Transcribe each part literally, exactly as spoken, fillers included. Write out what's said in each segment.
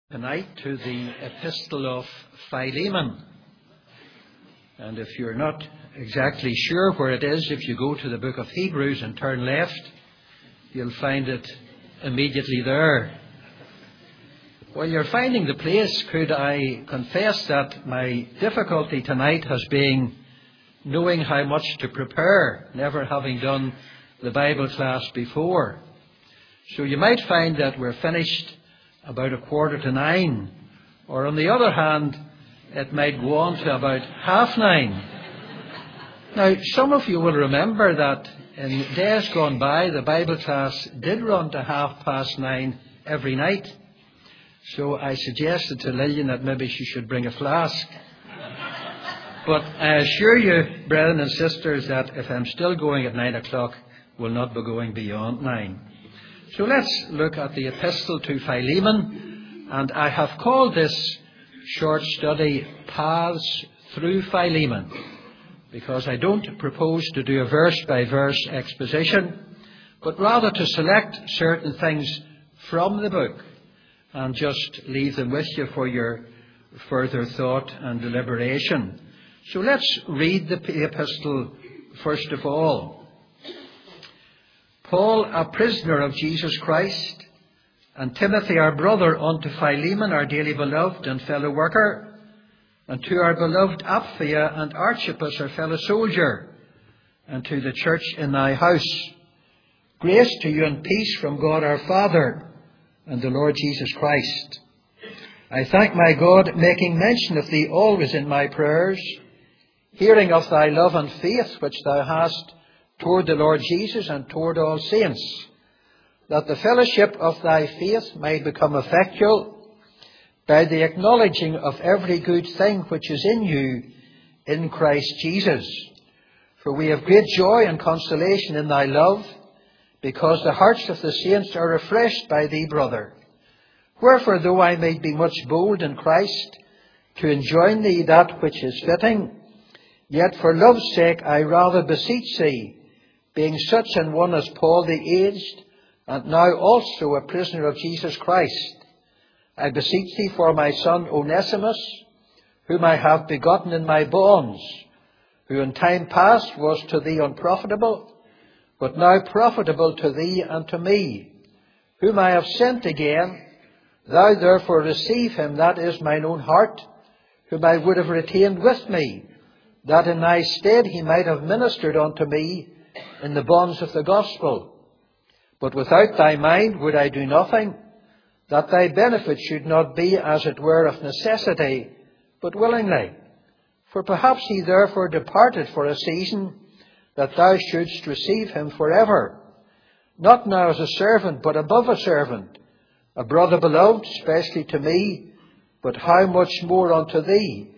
Tonight to the Epistle of Philemon. And if you're not exactly sure where it is, if you go to the book of Hebrews and turn left, you'll find it immediately there. While you're finding the place, could I confess that my difficulty tonight has been knowing how much to prepare, never having done the Bible class before. So you might find that we're finished about a quarter to nine, or on the other hand, it might go on to about half nine. Now, some of you will remember that in days gone by, the Bible class did run to half past nine every night. So I suggested to Lillian that maybe she should bring a flask. But I assure you, brethren and sisters, that if I'm still going at nine o'clock, we'll not be going beyond nine. So let's look at the Epistle to Philemon, and I have called this short study Paths Through Philemon, because I don't propose to do a verse-by-verse exposition, but rather to select certain things from the book and just leave them with you for your further thought and deliberation. So let's read the epistle first of all. Paul, a prisoner of Jesus Christ, and Timothy, our brother, unto Philemon, our dearly beloved and fellow worker, and to our beloved Apphia and Archippus, our fellow soldier, and to the church in thy house. Grace to you and peace from God our Father and the Lord Jesus Christ. I thank my God, making mention of thee always in my prayers, hearing of thy love and faith which thou hast toward the Lord Jesus and toward all saints, that the fellowship of thy faith may become effectual by the acknowledging of every good thing which is in you in Christ Jesus. For we have great joy and consolation in thy love, because the hearts of the saints are refreshed by thee, brother. Wherefore, though I may be much bold in Christ to enjoin thee that which is fitting, yet for love's sake I rather beseech thee, being such an one as Paul the aged, and now also a prisoner of Jesus Christ, I beseech thee for my son Onesimus, whom I have begotten in my bonds, who in time past was to thee unprofitable, but now profitable to thee and to me, whom I have sent again. Thou therefore receive him, that is mine own heart, whom I would have retained with me, that in thy stead he might have ministered unto me in the bonds of the gospel. But without thy mind would I do nothing, that thy benefit should not be as it were of necessity, but willingly. For perhaps he therefore departed for a season, that thou shouldst receive him forever, not now as a servant, but above a servant, a brother beloved, especially to me, but how much more unto thee,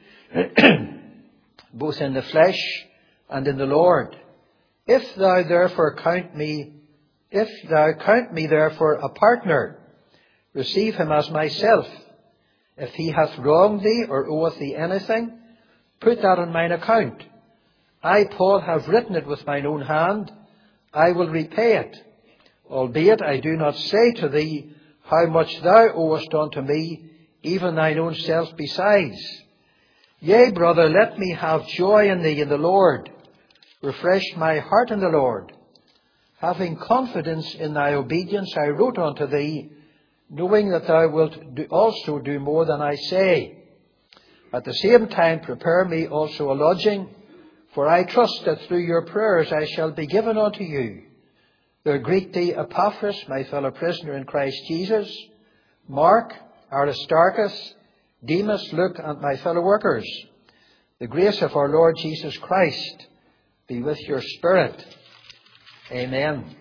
both in the flesh and in the Lord. If thou therefore count me, if thou count me therefore a partner, receive him as myself. If he hath wronged thee or oweth thee anything, put that on mine account. I, Paul, have written it with mine own hand. I will repay it. Albeit I do not say to thee how much thou owest unto me, even thine own self besides. Yea, brother, let me have joy in thee in the Lord. Refresh my heart in the Lord. Having confidence in thy obedience, I wrote unto thee, knowing that thou wilt do also do more than I say. At the same time, prepare me also a lodging, for I trust that through your prayers I shall be given unto you. There greet thee Epaphras, my fellow prisoner in Christ Jesus, Mark, Aristarchus, Demas, Luke, and my fellow workers. The grace of our Lord Jesus Christ be with your spirit. Amen.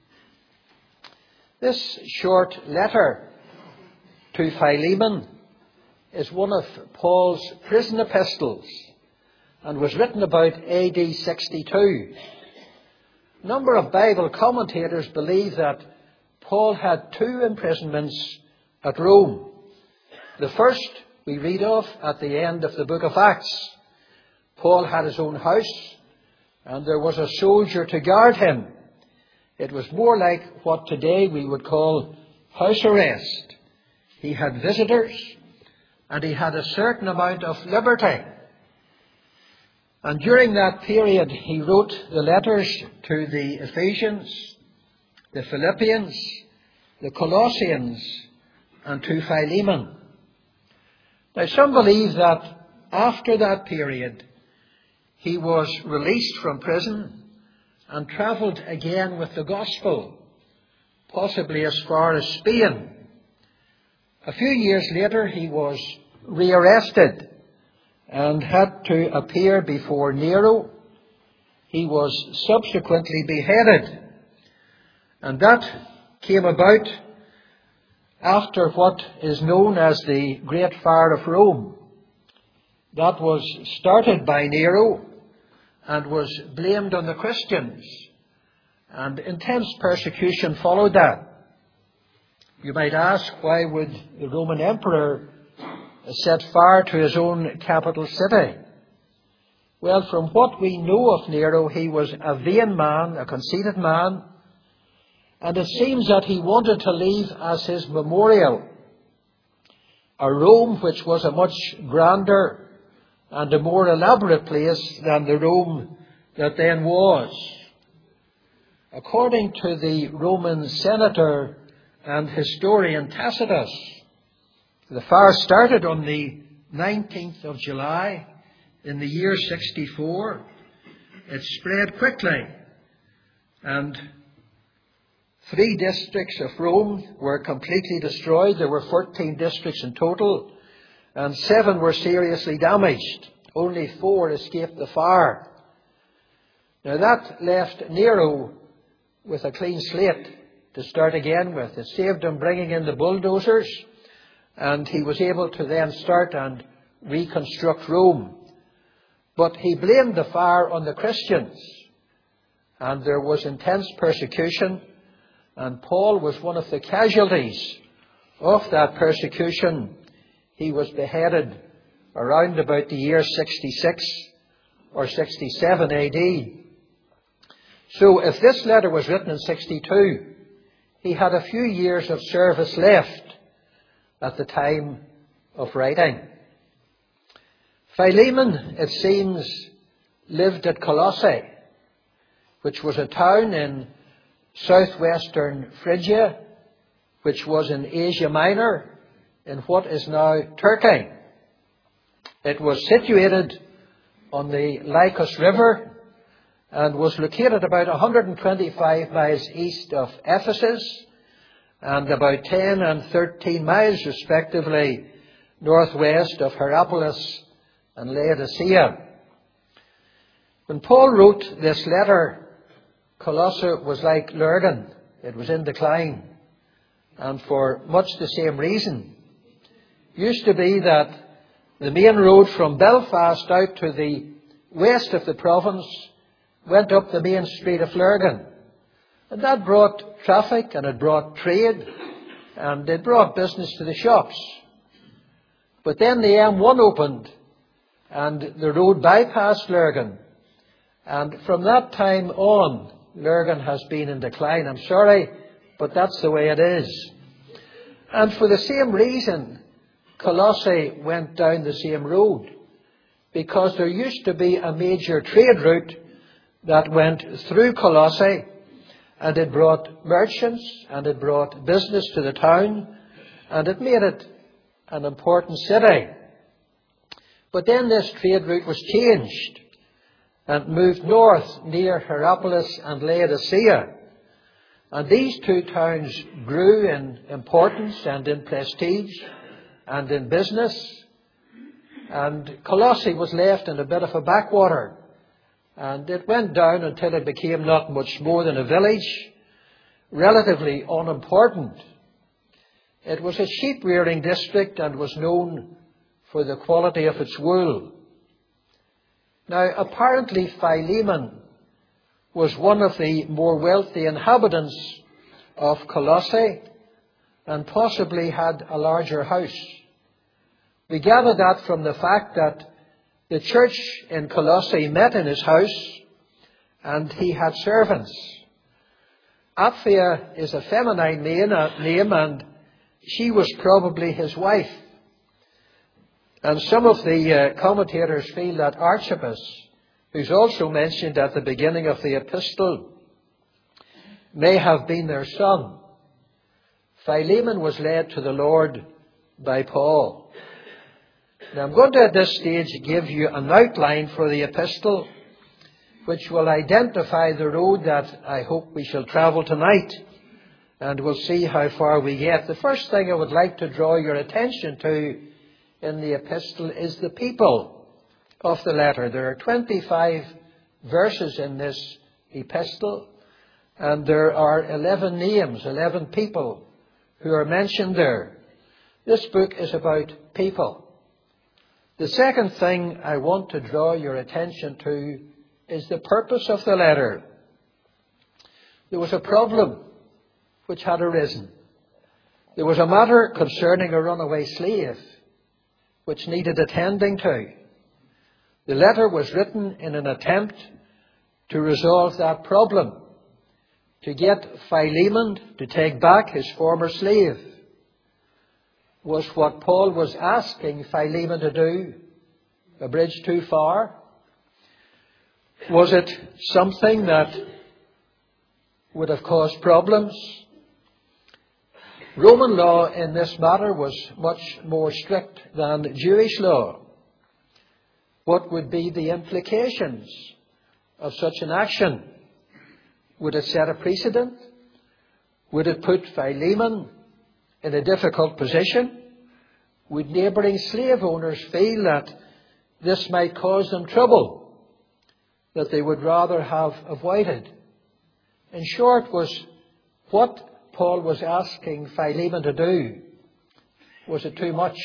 This short letter to Philemon is one of Paul's prison epistles and was written about A D sixty-two. A number of Bible commentators believe that Paul had two imprisonments at Rome. The first we read of at the end of the book of Acts. Paul had his own house, and there was a soldier to guard him. It was more like what today we would call house arrest. he had visitors, and he had a certain amount of liberty. And during that period, he wrote the letters to the Ephesians, the Philippians, the Colossians, and to Philemon. Now, some believe that after that period, he was released from prison and travelled again with the gospel, possibly as far as Spain. A few years later, he was rearrested and had to appear before Nero. He was subsequently beheaded. And that came about after what is known as the Great Fire of Rome. That was started by Nero and was blamed on the Christians. And intense persecution followed that. You might ask, why would the Roman Emperor set fire to his own capital city? Well, from what we know of Nero, he was a vain man, a conceited man, and it seems that he wanted to leave as his memorial a Rome which was a much grander and a more elaborate place than the Rome that then was. According to the Roman senator and historian Tacitus, the fire started on the nineteenth of July in the year sixty-four. It spread quickly, and three districts of Rome were completely destroyed. There were fourteen districts in total, and seven were seriously damaged. Only four escaped the fire. Now that left Nero with a clean slate to start again with. It saved him bringing in the bulldozers, and he was able to then start and reconstruct Rome. But he blamed the fire on the Christians, and there was intense persecution, and Paul was one of the casualties of that persecution. He was beheaded around about the year sixty-six or sixty-seven A D. So if this letter was written in sixty-two, he had a few years of service left at the time of writing. Philemon, it seems, lived at Colossae, which was a town in southwestern Phrygia, which was in Asia Minor, in what is now Turkey. It was situated on the Lycus River and was located about one hundred twenty-five miles east of Ephesus and about ten and thirteen miles respectively northwest of Hierapolis and Laodicea. When Paul wrote this letter, Colossae was like Lurgan. It was in decline, and for much the same reason. It used to be that the main road from Belfast out to the west of the province went up the main street of Lurgan. And that brought traffic, and it brought trade, and it brought business to the shops. But then the M one opened, and the road bypassed Lurgan. And from that time on, Lurgan has been in decline. I'm sorry, but that's the way it is. And for the same reason, Colossae went down the same road, because there used to be a major trade route that went through Colossae, and it brought merchants and it brought business to the town, and it made it an important city. But then this trade route was changed and moved north near Hierapolis and Laodicea. And these two towns grew in importance and in prestige and in business. And Colossae was left in a bit of a backwater. And it went down until it became not much more than a village, relatively unimportant. It was a sheep-rearing district and was known for the quality of its wool. Now, apparently Philemon was one of the more wealthy inhabitants of Colossae and possibly had a larger house. We gather that from the fact that the church in Colossae met in his house, and he had servants. Apphia is a feminine name, and she was probably his wife. And some of the uh, commentators feel that Archippus, who's also mentioned at the beginning of the epistle, may have been their son. Philemon was led to the Lord by Paul. Now I'm going to at this stage give you an outline for the epistle, which will identify the road that I hope we shall travel tonight, and we'll see how far we get. The first thing I would like to draw your attention to in the epistle is the people of the letter. There are twenty-five verses in this epistle, and there are eleven names, eleven people who are mentioned there. This book is about people. The second thing I want to draw your attention to is the purpose of the letter. There was a problem which had arisen. There was a matter concerning a runaway slave which needed attending to. The letter was written in an attempt to resolve that problem, to get Philemon to take back his former slave. Was what Paul was asking Philemon to do a bridge too far? Was it something that would have caused problems? Roman law in this matter was much more strict than Jewish law. What would be the implications of such an action? Would it set a precedent? Would it put Philemon in a difficult position? Would neighbouring slave owners feel that this might cause them trouble, that they would rather have avoided? In short, was what Paul was asking Philemon to do, was it too much?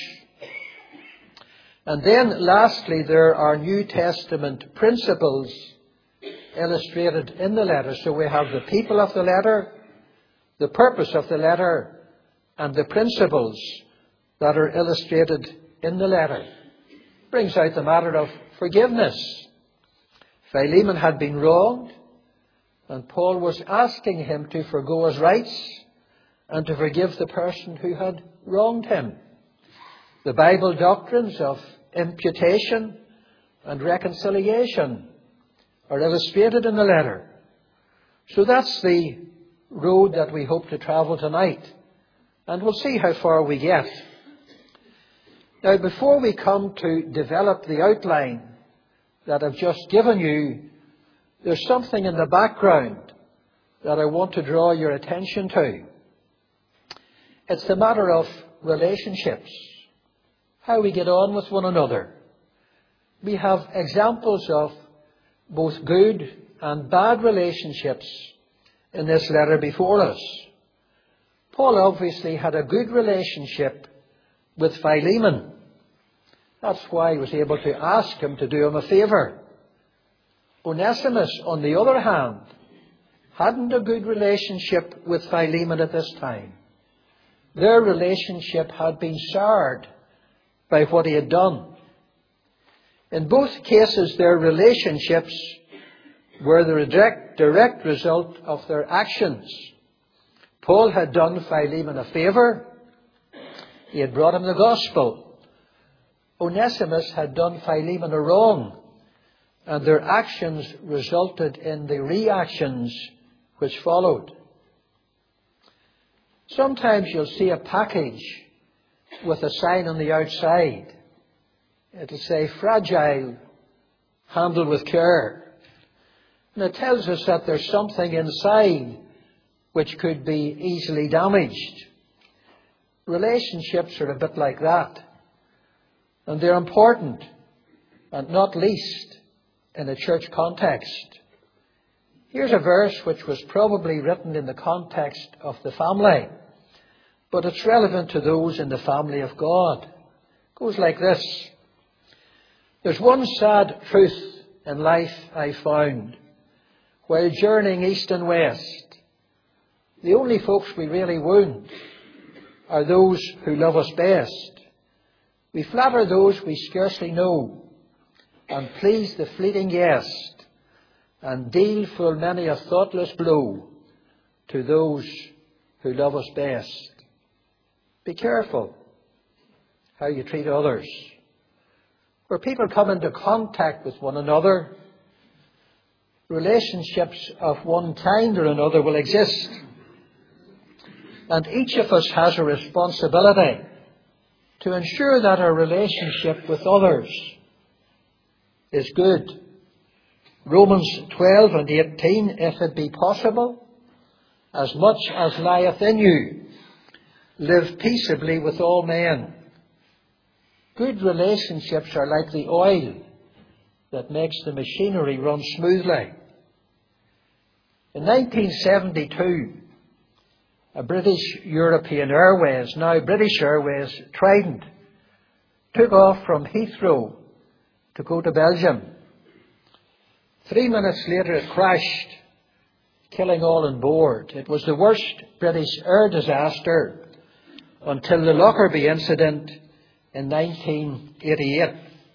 And then lastly, there are New Testament principles illustrated in the letter. So we have the people of the letter, the purpose of the letter, and the principles that are illustrated in the letter. Brings out the matter of forgiveness. Philemon had been wronged, and Paul was asking him to forgo his rights and to forgive the person who had wronged him. The Bible doctrines of imputation and reconciliation are illustrated in the letter. So that's the road that we hope to travel tonight. And we'll see how far we get. Now, before we come to develop the outline that I've just given you, there's something in the background that I want to draw your attention to. It's the matter of relationships, how we get on with one another. We have examples of both good and bad relationships in this letter before us. Paul obviously had a good relationship with Philemon. That's why he was able to ask him to do him a favour. Onesimus, on the other hand, hadn't a good relationship with Philemon at this time. Their relationship had been soured by what he had done. In both cases, their relationships were the direct, direct result of their actions. Paul had done Philemon a favour. He had brought him the gospel. Onesimus had done Philemon a wrong, and their actions resulted in the reactions which followed. Sometimes you'll see a package with a sign on the outside. It'll say, fragile, handled with care. And it tells us that there's something inside which could be easily damaged. Relationships are a bit like that. And they're important, and not least in a church context. Here's a verse which was probably written in the context of the family, but it's relevant to those in the family of God. It goes like this. There's one sad truth in life I found while journeying east and west. The only folks we really wound are those who love us best. We flatter those we scarcely know, and please the fleeting guest, and deal full many a thoughtless blow to those who love us best. Be careful how you treat others. Where people come into contact with one another, relationships of one kind or another will exist. And each of us has a responsibility to ensure that our relationship with others is good. Romans twelve and eighteen, if it be possible, as much as lieth in you, live peaceably with all men. Good relationships are like the oil that makes the machinery run smoothly. In nineteen seventy-two, a British European Airways, now British Airways, Trident, took off from Heathrow to go to Belgium. Three minutes later it crashed, killing all on board. It was the worst British air disaster until the Lockerbie incident in nineteen eighty-eight.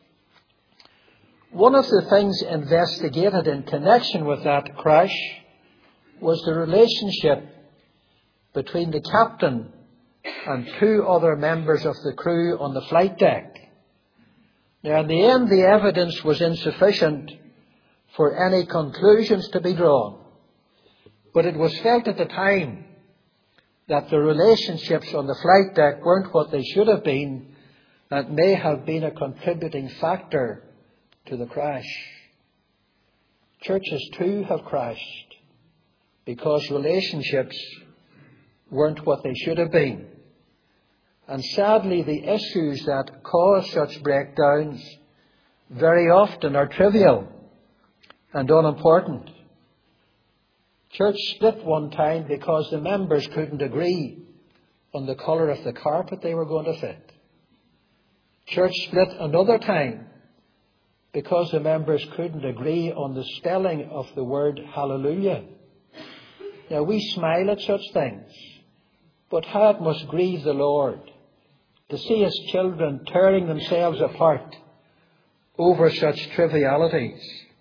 One of the things investigated in connection with that crash was the relationship between the captain and two other members of the crew on the flight deck. Now, in the end, the evidence was insufficient for any conclusions to be drawn. But it was felt at the time that the relationships on the flight deck weren't what they should have been and may have been a contributing factor to the crash. Churches too have crashed because relationships weren't what they should have been. And sadly, the issues that cause such breakdowns very often are trivial and unimportant. Church split one time because the members couldn't agree on the colour of the carpet they were going to fit. Church split another time because the members couldn't agree on the spelling of the word hallelujah. Now, we smile at such things, but how it must grieve the Lord to see His children tearing themselves apart over such trivialities.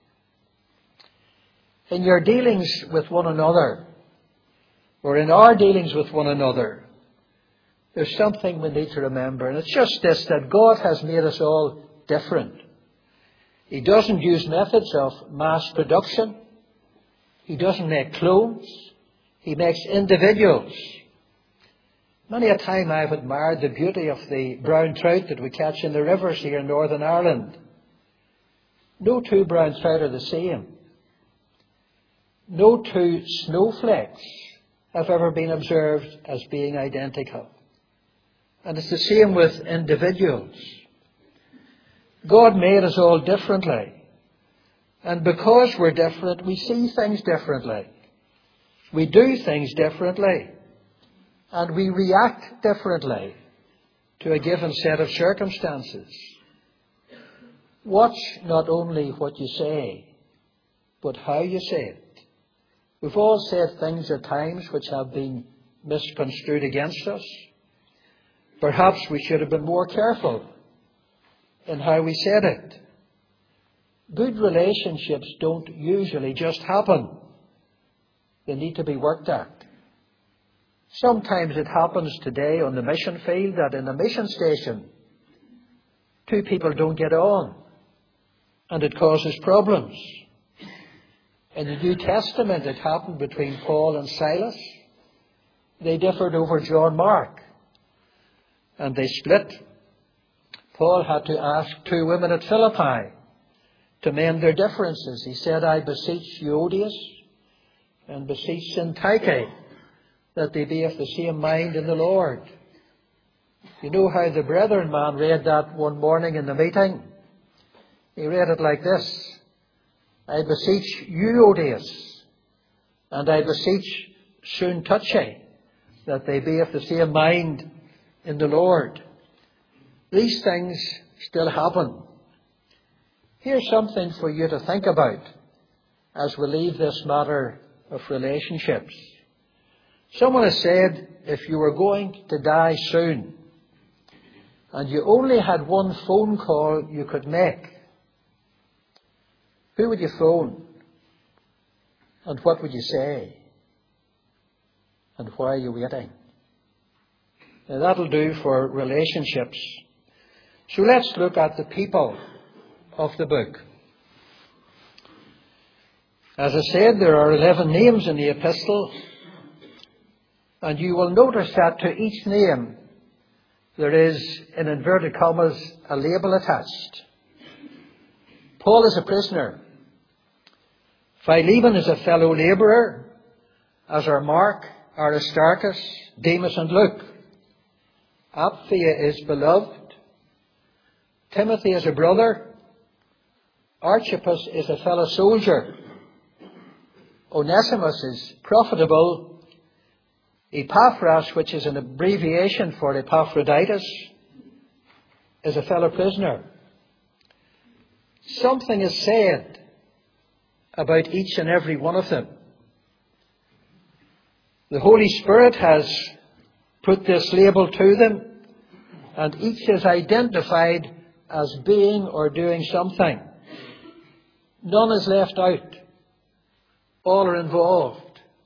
In your dealings with one another, or in our dealings with one another, there's something we need to remember, and it's just this, that God has made us all different. He doesn't use methods of mass production. He doesn't make clones. He makes individuals. Many a time I've admired the beauty of the brown trout that we catch in the rivers here in Northern Ireland. No two brown trout are the same. No two snowflakes have ever been observed as being identical. And it's the same with individuals. God made us all differently. And because we're different, we see things differently. We do things differently. And we react differently to a given set of circumstances. Watch not only what you say, but how you say it. We've all said things at times which have been misconstrued against us. Perhaps we should have been more careful in how we said it. Good relationships don't usually just happen. They need to be worked at. Sometimes it happens today on the mission field that in a mission station, two people don't get on, and it causes problems. In the New Testament, it happened between Paul and Silas. They differed over John Mark, and they split. Paul had to ask two women at Philippi to mend their differences. He said, I beseech Euodias and beseech Syntyche that they be of the same mind in the Lord. You know how the brethren man read that one morning in the meeting? He read it like this. I beseech Euodias and I beseech Syntyche that they be of the same mind in the Lord. These things still happen. Here's something for you to think about as we leave this matter of relationships. Someone has said, if you were going to die soon and you only had one phone call you could make, who would you phone? And what would you say? And why are you waiting? Now, that'll do for relationships. So let's look at the people of the book. As I said, there are eleven names in the epistle, and you will notice that to each name there is, in inverted commas, a label attached. Paul is a prisoner. Philemon is a fellow labourer, as are Mark, Aristarchus, Demas and Luke. Apphia is beloved. Timothy is a brother. Archippus is a fellow soldier. Onesimus is profitable. Epaphras, which is an abbreviation for Epaphroditus, is a fellow prisoner. Something is said about each and every one of them. The Holy Spirit has put this label to them, and each is identified as being or doing something. None is left out. All are involved.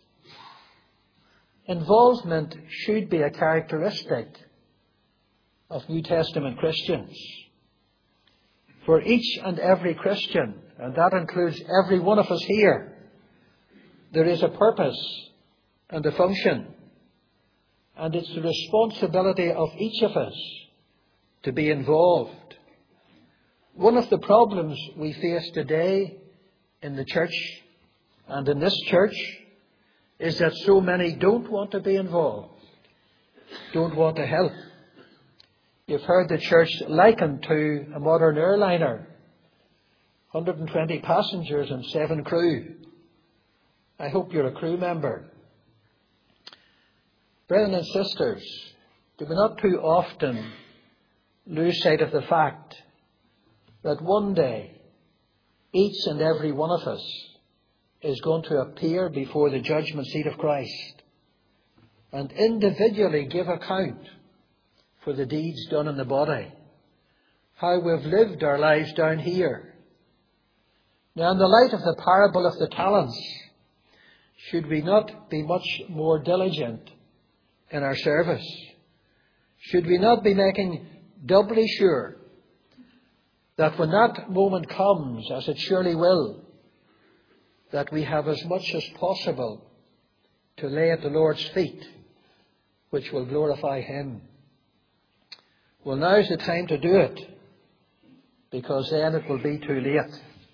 Involvement should be a characteristic of New Testament Christians. For each and every Christian, and that includes every one of us here, there is a purpose and a function. And it's the responsibility of each of us to be involved. One of the problems we face today in the church and in this church is that so many don't want to be involved, don't want to help. You've heard the church likened to a modern airliner, one hundred twenty passengers and seven crew. I hope you're a crew member. Brethren and sisters, do we not too often lose sight of the fact that one day each and every one of us is going to appear before the judgment seat of Christ and individually give account for the deeds done in the body, how we've lived our lives down here. Now, in the light of the parable of the talents, should we not be much more diligent in our service? Should we not be making doubly sure that when that moment comes, as it surely will, that we have as much as possible to lay at the Lord's feet, which will glorify Him? Well, now's the time to do it, because then it will be too late.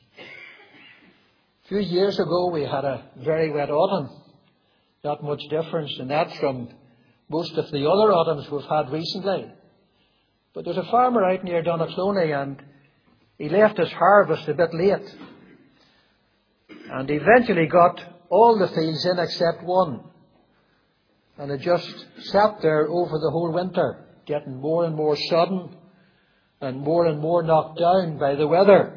A few years ago we had a very wet autumn. Not much difference in that from most of the other autumns we've had recently. But there's a farmer out near Donaghcloney, and he left his harvest a bit late. And he eventually got all the fields in except one. And it just sat there over the whole winter, getting more and more sodden and more and more knocked down by the weather.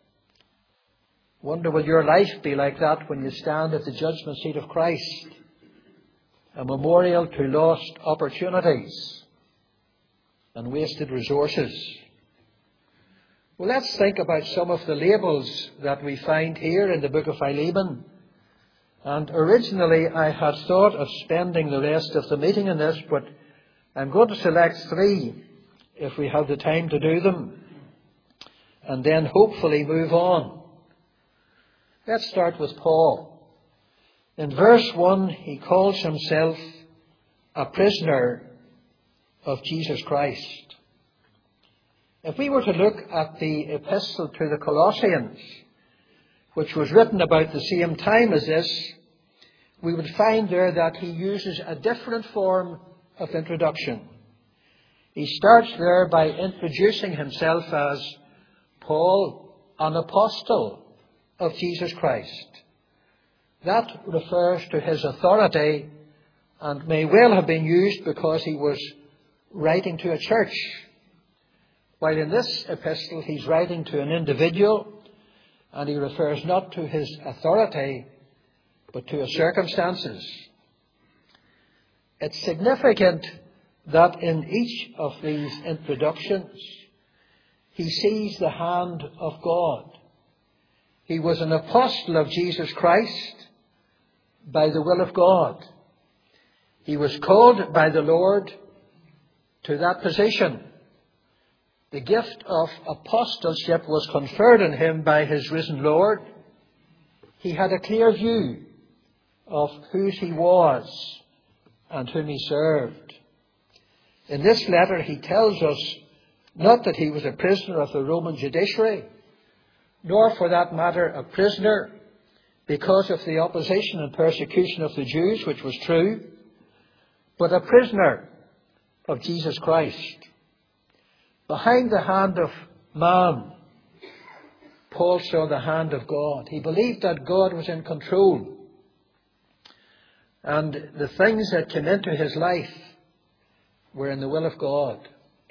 Wonder will your life be like that when you stand at the judgment seat of Christ, a memorial to lost opportunities and wasted resources. Well, let's think about some of the labels that we find here in the book of Philemon. And originally I had thought of spending the rest of the meeting in this, but I'm going to select three if we have the time to do them, and then hopefully move on. Let's start with Paul. In verse one, he calls himself a prisoner of Jesus Christ. If we were to look at the epistle to the Colossians, which was written about the same time as this, we would find there that he uses a different form of introduction. He starts there by introducing himself as Paul, an apostle of Jesus Christ. That refers to his authority and may well have been used because he was writing to a church, while in this epistle he's writing to an individual, and he refers not to his authority but to his circumstances. It's significant that in each of these introductions he sees the hand of God. He was an apostle of Jesus Christ by the will of God. He was called by the Lord to that position. The gift of apostleship was conferred on him by his risen Lord. He had a clear view of whose he was and whom he served. In this letter he tells us not that he was a prisoner of the Roman judiciary, nor for that matter a prisoner because of the opposition and persecution of the Jews, which was true, but a prisoner of Jesus Christ. Behind the hand of man, Paul saw the hand of God. He believed that God was in control. And the things that came into his life were in the will of God.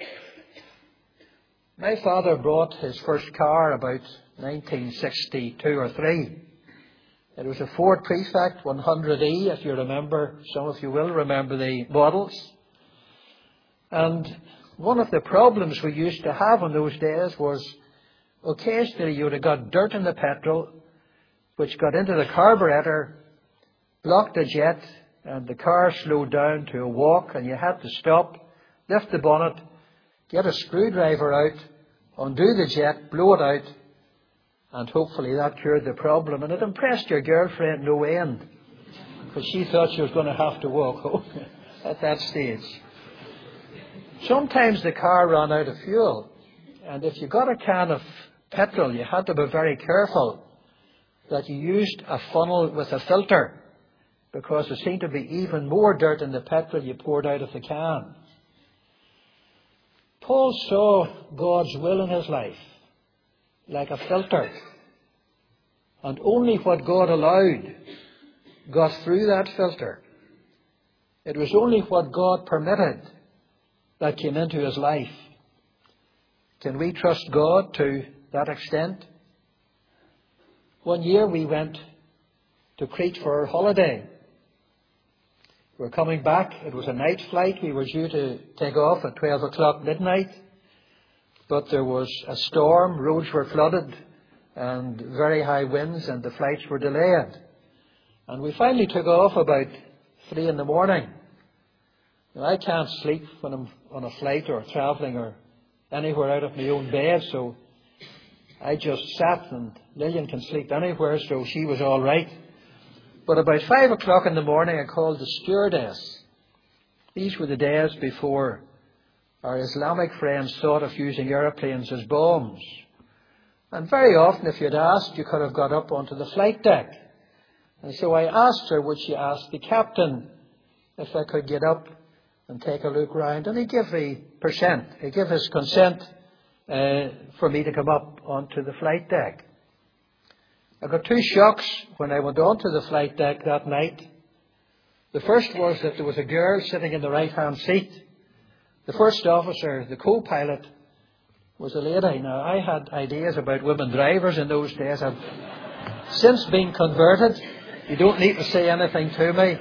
My father bought his first car about nineteen sixty-two or three. It was a Ford Prefect one hundred E, if you remember. Some of you will remember the models. And one of the problems we used to have in those days was occasionally you would have got dirt in the petrol, which got into the carburetor, blocked the jet, and the car slowed down to a walk, and you had to stop, lift the bonnet, get a screwdriver out, undo the jet, blow it out, and hopefully that cured the problem. And it impressed your girlfriend no end, because she thought she was going to have to walk home at that stage. Sometimes the car ran out of fuel, and if you got a can of petrol, you had to be very careful that you used a funnel with a filter, because there seemed to be even more dirt in the petrol you poured out of the can. Paul saw God's will in his life like a filter, and only what God allowed got through that filter. It was only what God permitted that came into his life. Can we trust God to that extent? One year we went to Crete for our holiday. We were coming back. It was a night flight. We were due to take off at twelve o'clock midnight. But there was a storm. Roads were flooded and very high winds, and the flights were delayed. And we finally took off about three in the morning. Now, I can't sleep when I'm on a flight or travelling or anywhere out of my own bed, so I just sat, and Lillian can sleep anywhere, so she was all right. But about five o'clock in the morning, I called the stewardess. These were the days before our Islamic friends thought of using aeroplanes as bombs. And very often, if you'd asked, you could have got up onto the flight deck. And so I asked her, would she ask the captain if I could get up and take a look round? And he gave me percent. He gave his consent uh, for me to come up onto the flight deck. I got two shocks when I went onto the flight deck that night. The first was that there was a girl sitting in the right-hand seat. The first officer, the co-pilot, was a lady. Now, I had ideas about women drivers in those days. I've since been converted. You don't need to say anything to me.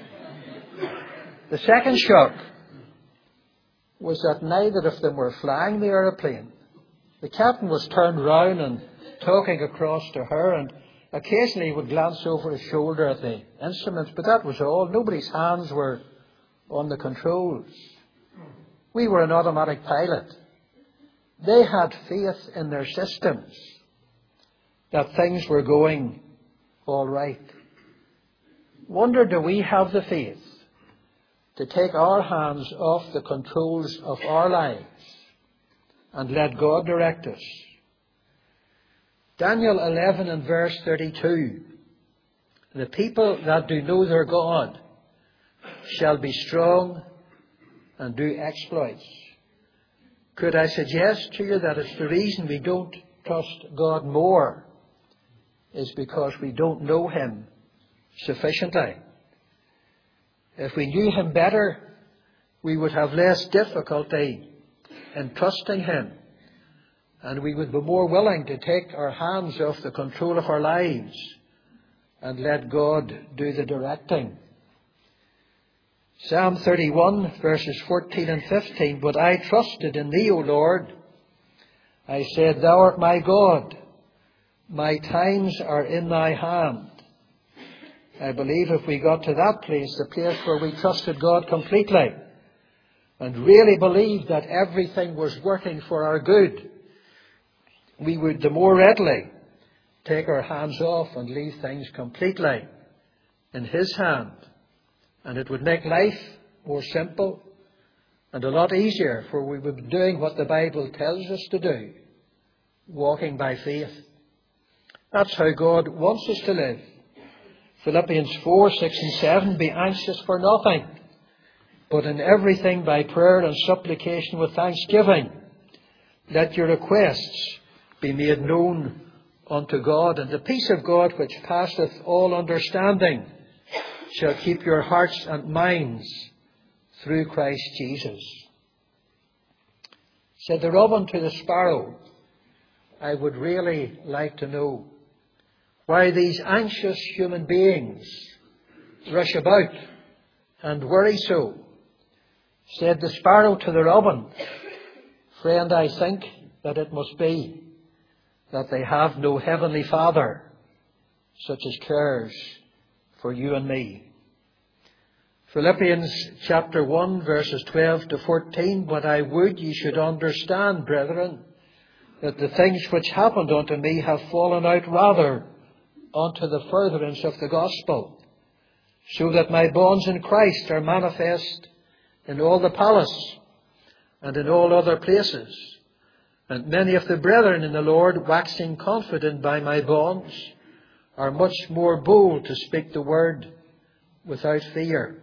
The second shock was that neither of them were flying the aeroplane. The captain was turned round and talking across to her, and occasionally he would glance over his shoulder at the instruments, but that was all. Nobody's hands were on the controls. We were an automatic pilot. They had faith in their systems that things were going all right. Wonder, do we have the faith to take our hands off the controls of our lives and let God direct us? Daniel eleven and verse thirty-two. The people that do know their God shall be strong and do exploits. Could I suggest to you that it's the reason we don't trust God more is because we don't know Him sufficiently. If we knew Him better, we would have less difficulty in trusting Him, and we would be more willing to take our hands off the control of our lives and let God do the directing. Psalm thirty-one, verses fourteen and fifteen. But I trusted in Thee, O Lord. I said, Thou art my God. My times are in Thy hand. I believe if we got to that place, the place where we trusted God completely, and really believed that everything was working for our good, we would the more readily take our hands off and leave things completely in His hand. And it would make life more simple and a lot easier, for we would be doing what the Bible tells us to do, walking by faith. That's how God wants us to live. Philippians four, six and seven, be anxious for nothing, but in everything by prayer and supplication with thanksgiving, let your requests be made known unto God, and the peace of God which passeth all understanding shall keep your hearts and minds through Christ Jesus. Said the robin to the sparrow, I would really like to know why these anxious human beings rush about and worry so. Said the sparrow to the robin, friend, I think that it must be that they have no heavenly Father such as cares for you and me. Philippians chapter one, verses twelve to fourteen, but I would ye should understand, brethren, that the things which happened unto me have fallen out rather unto the furtherance of the gospel, so that my bonds in Christ are manifest in all the palace and in all other places. And many of the brethren in the Lord, waxing confident by my bonds, are much more bold to speak the word without fear.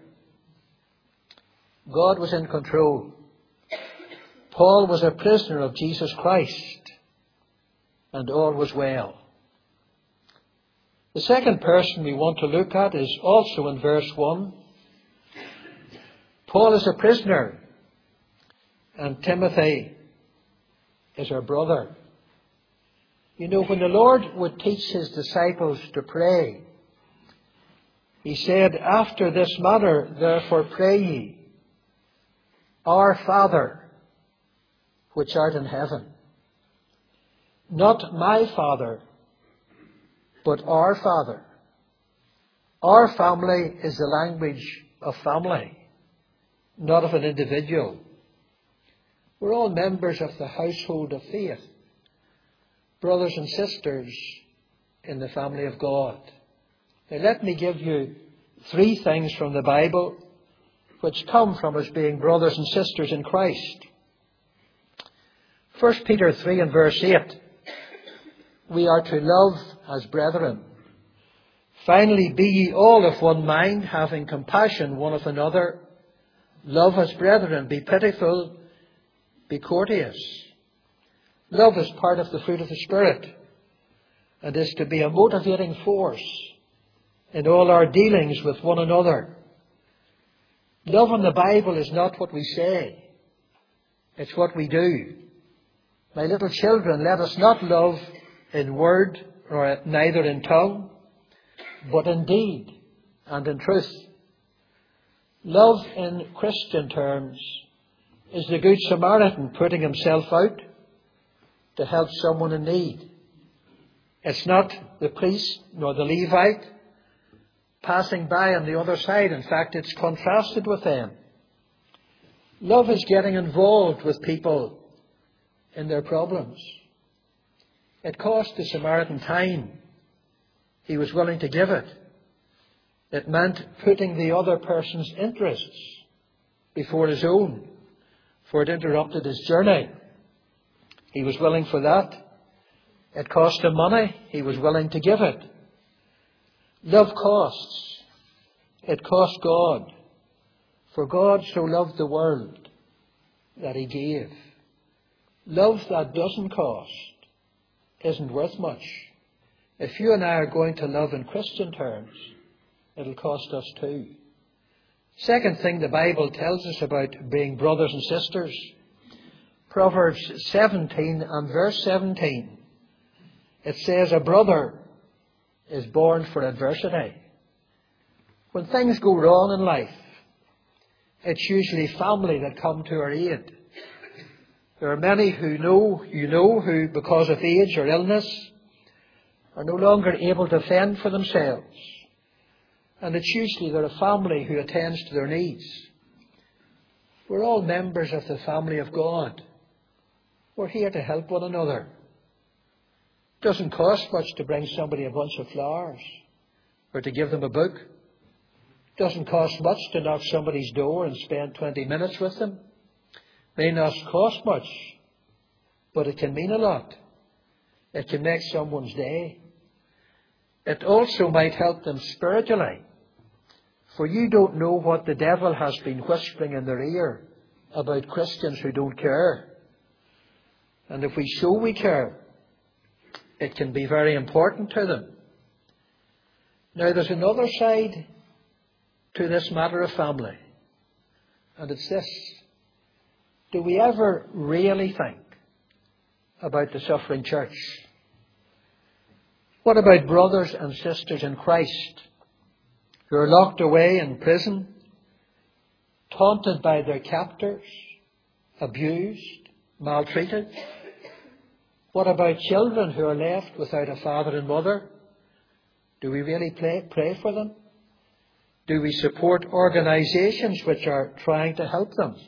God was in control. Paul was a prisoner of Jesus Christ, and all was well. The second person we want to look at is also in verse one. Paul is a prisoner, and Timothy is our brother. You know, when the Lord would teach His disciples to pray, He said, after this manner, therefore pray ye, Our Father, which art in heaven. Not my Father, but our Father. Our family is the language of family, not of an individual. We're all members of the household of faith, brothers and sisters in the family of God. Now let me give you three things from the Bible which come from us being brothers and sisters in Christ. First Peter three and verse eight. We are to love as brethren. Finally, be ye all of one mind, having compassion one of another. Love as brethren. Be pitiful. Be courteous. Love is part of the fruit of the Spirit, and is to be a motivating force in all our dealings with one another. Love in the Bible is not what we say, it's what we do. My little children, let us not love in word or neither in tongue, but in deed and in truth. Love in Christian terms is the Good Samaritan putting himself out to help someone in need. It's not the priest nor the Levite passing by on the other side. In fact, it's contrasted with them. Love is getting involved with people in their problems. It cost the Samaritan time. He was willing to give it. It meant putting the other person's interests before his own, for it interrupted his journey. He was willing for that. It cost him money. He was willing to give it. Love costs. It cost God. For God so loved the world that He gave. Love that doesn't cost isn't worth much. If you and I are going to love in Christian terms, it'll cost us too. Second thing the Bible tells us about being brothers and sisters. Proverbs seventeen and verse seventeen. It says, a brother is born for adversity. When things go wrong in life, it's usually family that come to our aid. There are many who know, you know, who because of age or illness are no longer able to fend for themselves. And it's usually their family who attends to their needs. We're all members of the family of God. We're here to help one another. It doesn't cost much to bring somebody a bunch of flowers or to give them a book. It doesn't cost much to knock somebody's door and spend twenty minutes with them. It may not cost much, but it can mean a lot. It can make someone's day. It also might help them spiritually. For you don't know what the devil has been whispering in their ear about Christians who don't care. And if we show we care, it can be very important to them. Now, there's another side to this matter of family. And it's this. Do we ever really think about the suffering church? What about brothers and sisters in Christ who are locked away in prison, taunted by their captors, abused, maltreated? What about children who are left without a father and mother? Do we really pray, pray for them? Do we support organisations which are trying to help them?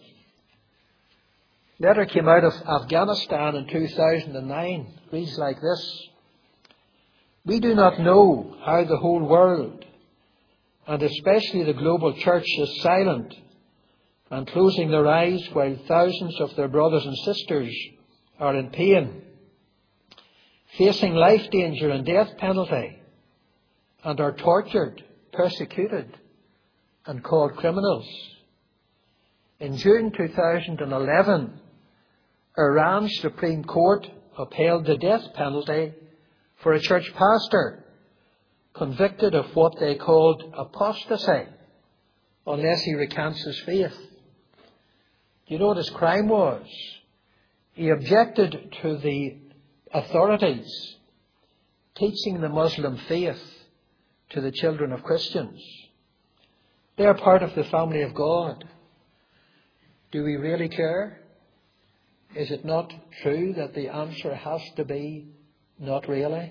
A letter came out of Afghanistan in two thousand nine. It reads like this. We do not know how the whole world, and especially the global church, is silent and closing their eyes while thousands of their brothers and sisters are in pain, facing life danger and death penalty, and are tortured, persecuted, and called criminals. In June two thousand eleven, Iran's Supreme Court upheld the death penalty for a church pastor convicted of what they called apostasy, unless he recants his faith. Do you know what his crime was? He objected to the authorities teaching the Muslim faith to the children of Christians. They are part of the family of God. Do we really care? Is it not true that the answer has to be not really?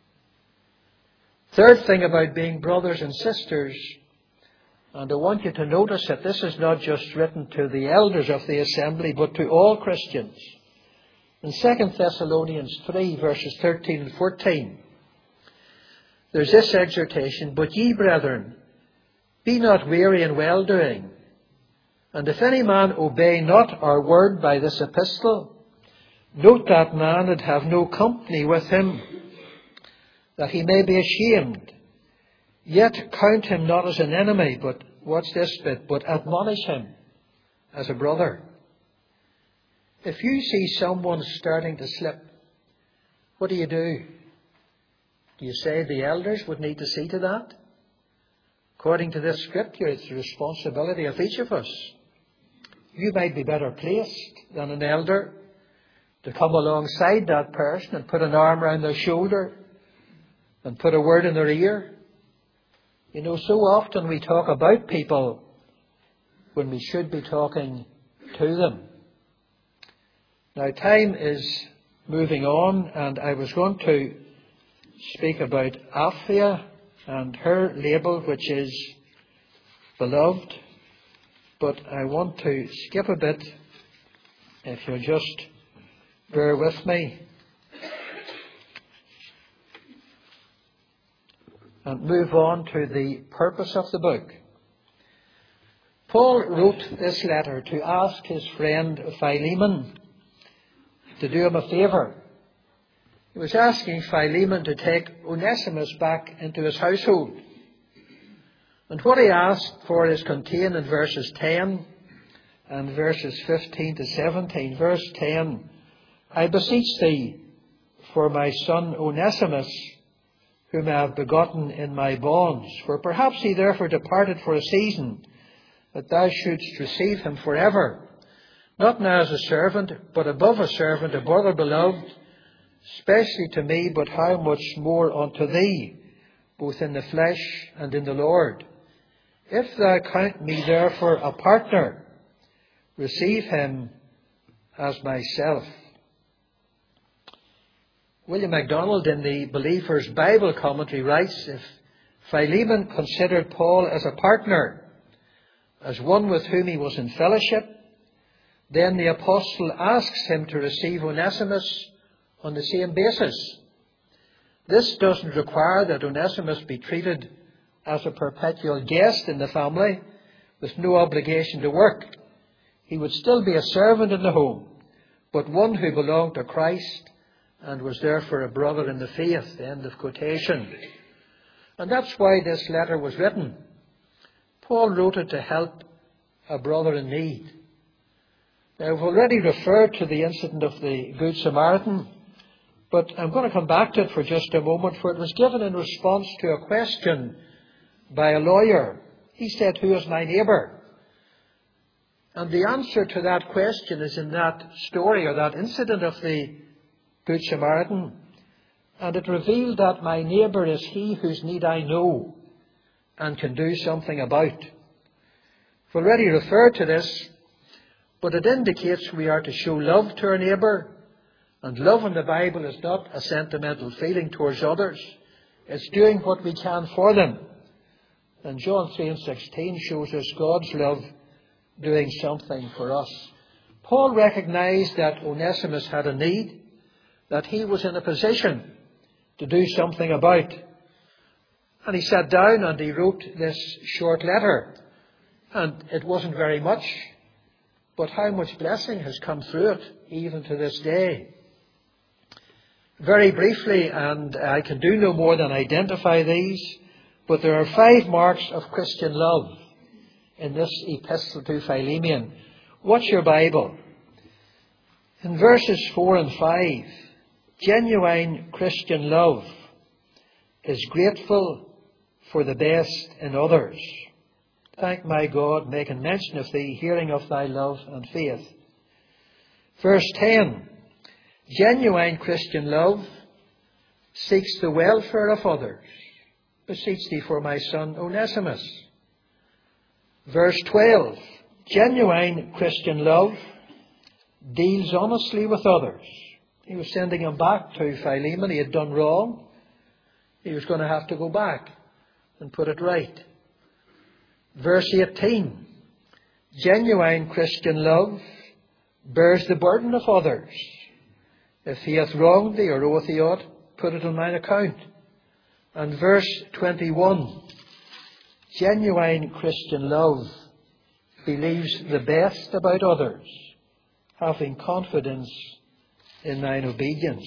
Third thing about being brothers and sisters, and I want you to notice that this is not just written to the elders of the assembly, but to all Christians. In Second Thessalonians three, verses thirteen and fourteen, there's this exhortation, But ye, brethren, be not weary in well-doing, and if any man obey not our word by this epistle, note that man and have no company with him, that he may be ashamed. Yet count him not as an enemy, but, watch this bit, but admonish him as a brother. If you see someone starting to slip, what do you do? Do you say the elders would need to see to that? According to this scripture, it's the responsibility of each of us. You might be better placed than an elder to come alongside that person and put an arm around their shoulder and put a word in their ear. You know, so often we talk about people when we should be talking to them. Now, time is moving on, and I was going to speak about Aphia and her label, which is beloved. But I want to skip a bit, if you'll just bear with me, and move on to the purpose of the book. Paul wrote this letter to ask his friend Philemon to do him a favour. He was asking Philemon to take Onesimus back into his household. And what he asked for is contained in verses ten and verses fifteen to seventeen. Verse ten, I beseech thee for my son Onesimus, whom I have begotten in my bonds. For perhaps he therefore departed for a season, that thou shouldst receive him forever, not now as a servant, but above a servant, a brother beloved, especially to me, but how much more unto thee, both in the flesh and in the Lord. If thou count me therefore a partner, receive him as myself. William MacDonald in the Believer's Bible Commentary writes, if Philemon considered Paul as a partner, as one with whom he was in fellowship, Then the apostle asks him to receive Onesimus on the same basis. This doesn't require that Onesimus be treated as a perpetual guest in the family with no obligation to work. He would still be a servant in the home, but one who belonged to Christ and was therefore a brother in the faith. End of quotation. And that's why this letter was written. Paul wrote it to help a brother in need. Now, I've already referred to the incident of the Good Samaritan, but I'm going to come back to it for just a moment, for it was given in response to a question by a lawyer. He said, "Who is my neighbour?" And the answer to that question is in that story or that incident of the Good Samaritan. And it revealed that my neighbour is he whose need I know and can do something about. I've already referred to this, but it indicates we are to show love to our neighbour. And love in the Bible is not a sentimental feeling towards others. It's doing what we can for them. And John three and sixteen shows us God's love doing something for us. Paul recognized that Onesimus had a need, that he was in a position to do something about. And he sat down and he wrote this short letter. And it wasn't very much, but how much blessing has come through it, even to this day. Very briefly, and I can do no more than identify these, but there are five marks of Christian love in this epistle to Philemon. What's your Bible? In verses four and five, genuine Christian love is grateful for the best in others. Thank my God, making mention of thee, hearing of thy love and faith. Verse ten, genuine Christian love seeks the welfare of others. Beseech thee for my son Onesimus. Verse twelve, genuine Christian love deals honestly with others. He was sending him back to Philemon. He had done wrong. He was going to have to go back and put it right. Verse eighteen, genuine Christian love bears the burden of others. If he hath wronged thee or oweth thee aught, put it on mine account. And verse twenty-one, genuine Christian love believes the best about others, having confidence in thine obedience.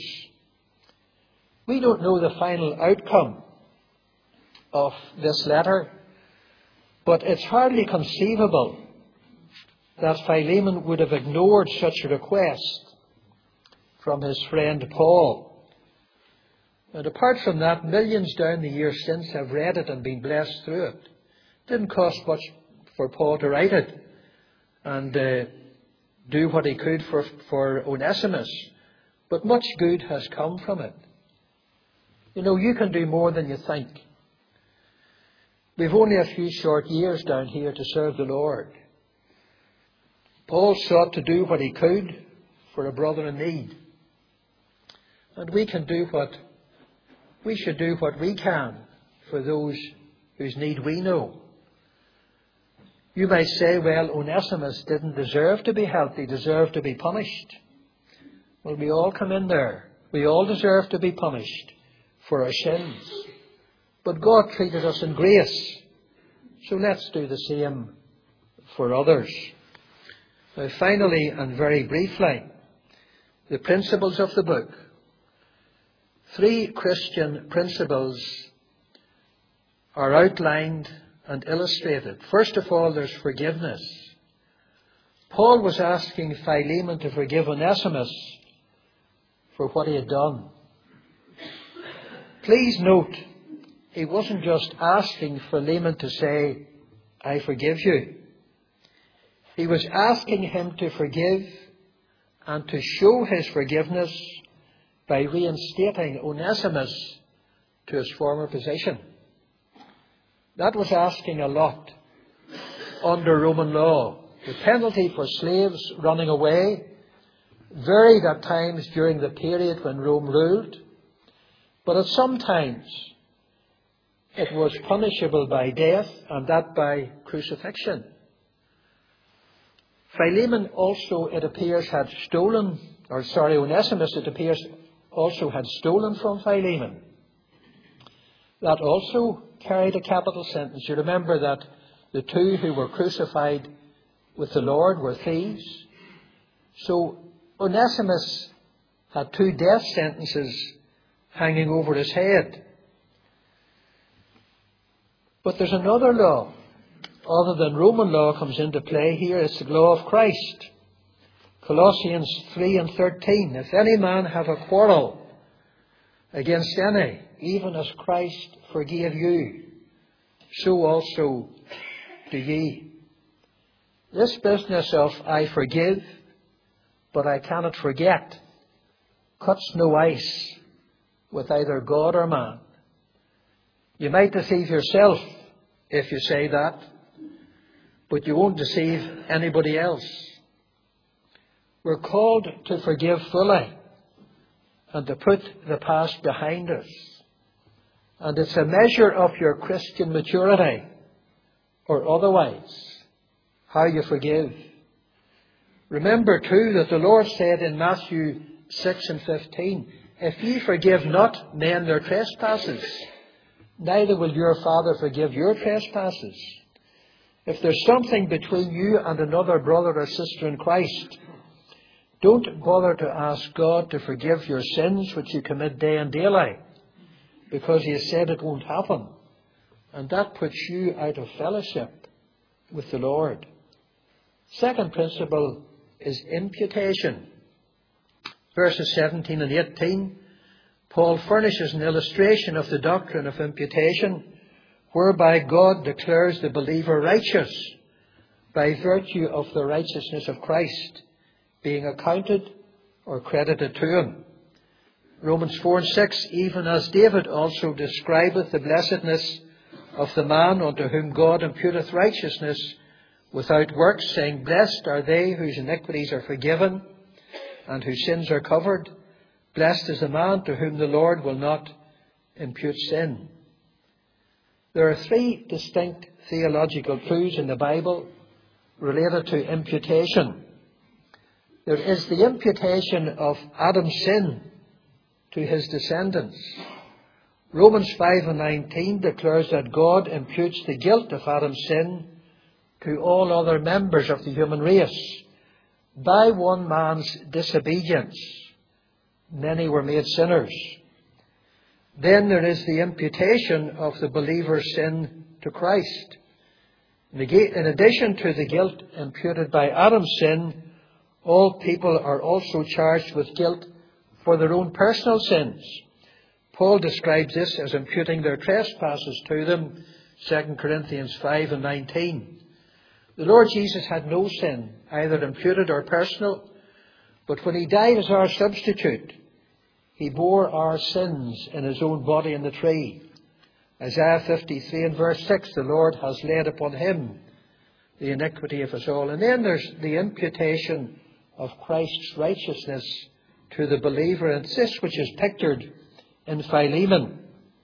We don't know the final outcome of this letter, but it's hardly conceivable that Philemon would have ignored such a request from his friend Paul. And apart from that, millions down the years since have read it and been blessed through it. It didn't cost much for Paul to write it and uh, do what he could for, for Onesimus. But much good has come from it. You know, you can do more than you think. We've only a few short years down here to serve the Lord. Paul sought to do what he could for a brother in need. And we can do what, we should do what we can for those whose need we know. You might say, well, Onesimus didn't deserve to be helped. He deserved to be punished. Well, we all come in there. We all deserve to be punished for our sins. But God treated us in grace. So let's do the same for others. Now, finally and very briefly, the principles of the book. Three Christian principles are outlined and illustrated. First of all, there's forgiveness. Paul was asking Philemon to forgive Onesimus for what he had done. Please note, he wasn't just asking Philemon to say, I forgive you. He was asking him to forgive and to show his forgiveness by reinstating Onesimus to his former position. That was asking a lot under Roman law. The penalty for slaves running away varied at times during the period when Rome ruled, but at some times it was punishable by death, and that by crucifixion. Philemon also, it appears, had stolen, or sorry, Onesimus, it appears, also had stolen from Philemon. That also carried a capital sentence. You remember that the two who were crucified with the Lord were thieves. So Onesimus had two death sentences hanging over his head. But there's another law, other than Roman law, comes into play here. It's the law of Christ. Colossians three and thirteen. If any man have a quarrel against any, even as Christ forgave you, so also do ye. This business of I forgive, but I cannot forget, cuts no ice with either God or man. You might deceive yourself if you say that, but you won't deceive anybody else. We're called to forgive fully and to put the past behind us. And it's a measure of your Christian maturity, or otherwise, how you forgive. Remember too that the Lord said in Matthew six and fifteen, if ye forgive not men their trespasses, neither will your Father forgive your trespasses. If there's something between you and another brother or sister in Christ, don't bother to ask God to forgive your sins which you commit day and daily, because He has said it won't happen. And that puts you out of fellowship with the Lord. Second principle is imputation. Verses seventeen and eighteen, Paul furnishes an illustration of the doctrine of imputation, whereby God declares the believer righteous by virtue of the righteousness of Christ being accounted or credited to him. Romans four and six, even as David also describeth the blessedness of the man unto whom God imputeth righteousness without works, saying, blessed are they whose iniquities are forgiven and whose sins are covered. Blessed is the man to whom the Lord will not impute sin. There are three distinct theological truths in the Bible related to imputation. There is the imputation of Adam's sin to his descendants. Romans five and nineteen declares that God imputes the guilt of Adam's sin to all other members of the human race. By one man's disobedience, many were made sinners. Then there is the imputation of the believer's sin to Christ. In addition to the guilt imputed by Adam's sin, all people are also charged with guilt for their own personal sins. Paul describes this as imputing their trespasses to them, Second Corinthians five and nineteen. The Lord Jesus had no sin, either imputed or personal, but when He died as our substitute, He bore our sins in His own body on the tree. Isaiah fifty-three and verse six, the Lord has laid upon Him the iniquity of us all. And then there's the imputation of Christ's righteousness to the believer. And it's this which is pictured in Philemon.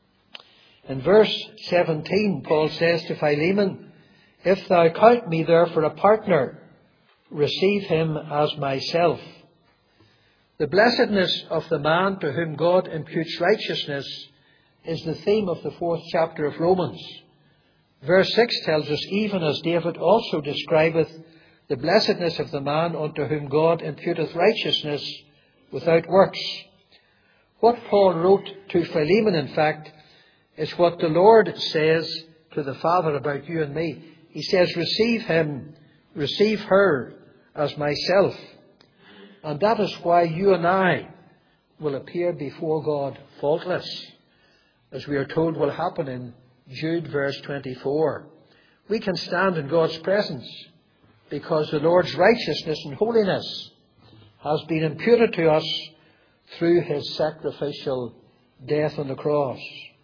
In verse seventeen, Paul says to Philemon, if thou count me therefore a partner, receive him as myself. The blessedness of the man to whom God imputes righteousness is the theme of the fourth chapter of Romans. Verse six tells us, even as David also describeth the blessedness of the man unto whom God imputeth righteousness without works. What Paul wrote to Philemon, in fact, is what the Lord says to the Father about you and me. He says, receive him, receive her as myself. And that is why you and I will appear before God faultless, as we are told will happen in Jude verse twenty-four. We can stand in God's presence because the Lord's righteousness and holiness has been imputed to us through His sacrificial death on the cross.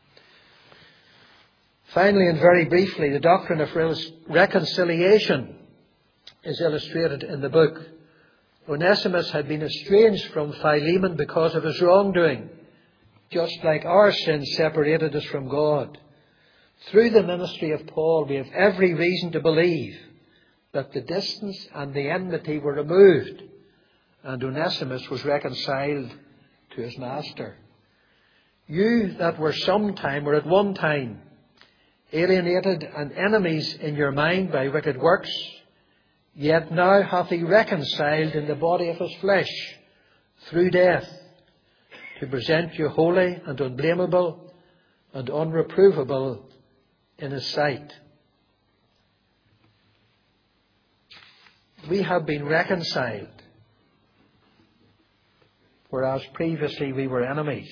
Finally, and very briefly, the doctrine of reconciliation is illustrated in the book. Onesimus had been estranged from Philemon because of his wrongdoing, just like our sins separated us from God. Through the ministry of Paul, we have every reason to believe that the distance and the enmity were removed, and Onesimus was reconciled to his master. You that were sometime, or at one time, alienated and enemies in your mind by wicked works, yet now hath he reconciled in the body of his flesh through death, to present you holy and unblameable and unreprovable in his sight. We have been reconciled, whereas previously we were enemies.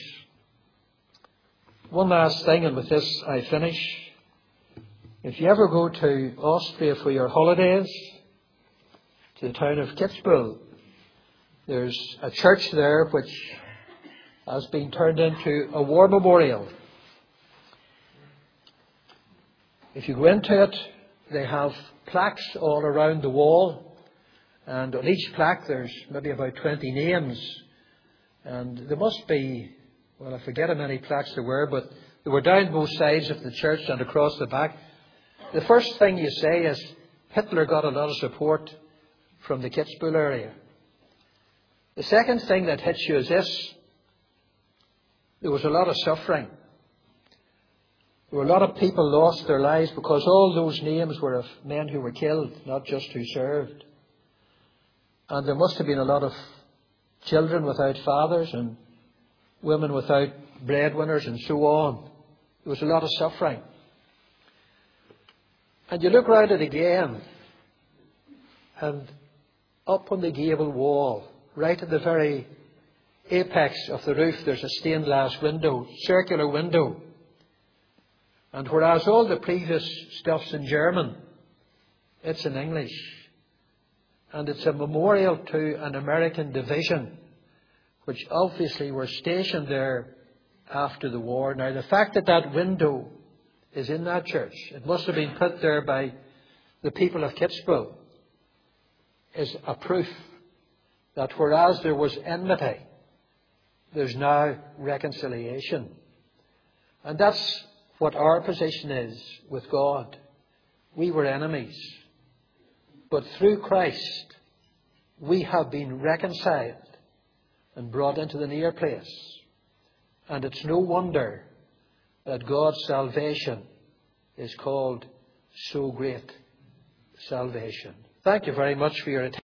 One last thing, and with this I finish. If you ever go to Austria for your holidays, to the town of Kitzbühel, there's a church there which has been turned into a war memorial. If you go into it, they have plaques all around the wall, and on each plaque there's maybe about twenty names, and there must be, well, I forget how many plaques there were, but they were down both sides of the church and across the back. The first thing you say is Hitler got a lot of support from the Kitzbühel area. The second thing that hits you is this: there was a lot of suffering. There were a lot of people lost their lives because all those names were of men who were killed, not just who served. And there must have been a lot of children without fathers and women without breadwinners and so on. There was a lot of suffering. And you look round it again, and up on the gable wall, right at the very apex of the roof, there's a stained glass window, circular window. And whereas all the previous stuff's in German, it's in English. And it's a memorial to an American division, which obviously were stationed there after the war. Now, the fact that that window is in that church, it must have been put there by the people of Kitzbühel, is a proof that whereas there was enmity, there's now reconciliation. And that's what our position is with God. We were enemies, but through Christ we have been reconciled and brought into the near place. And it's no wonder that God's salvation is called so great salvation. Thank you very much for your attention.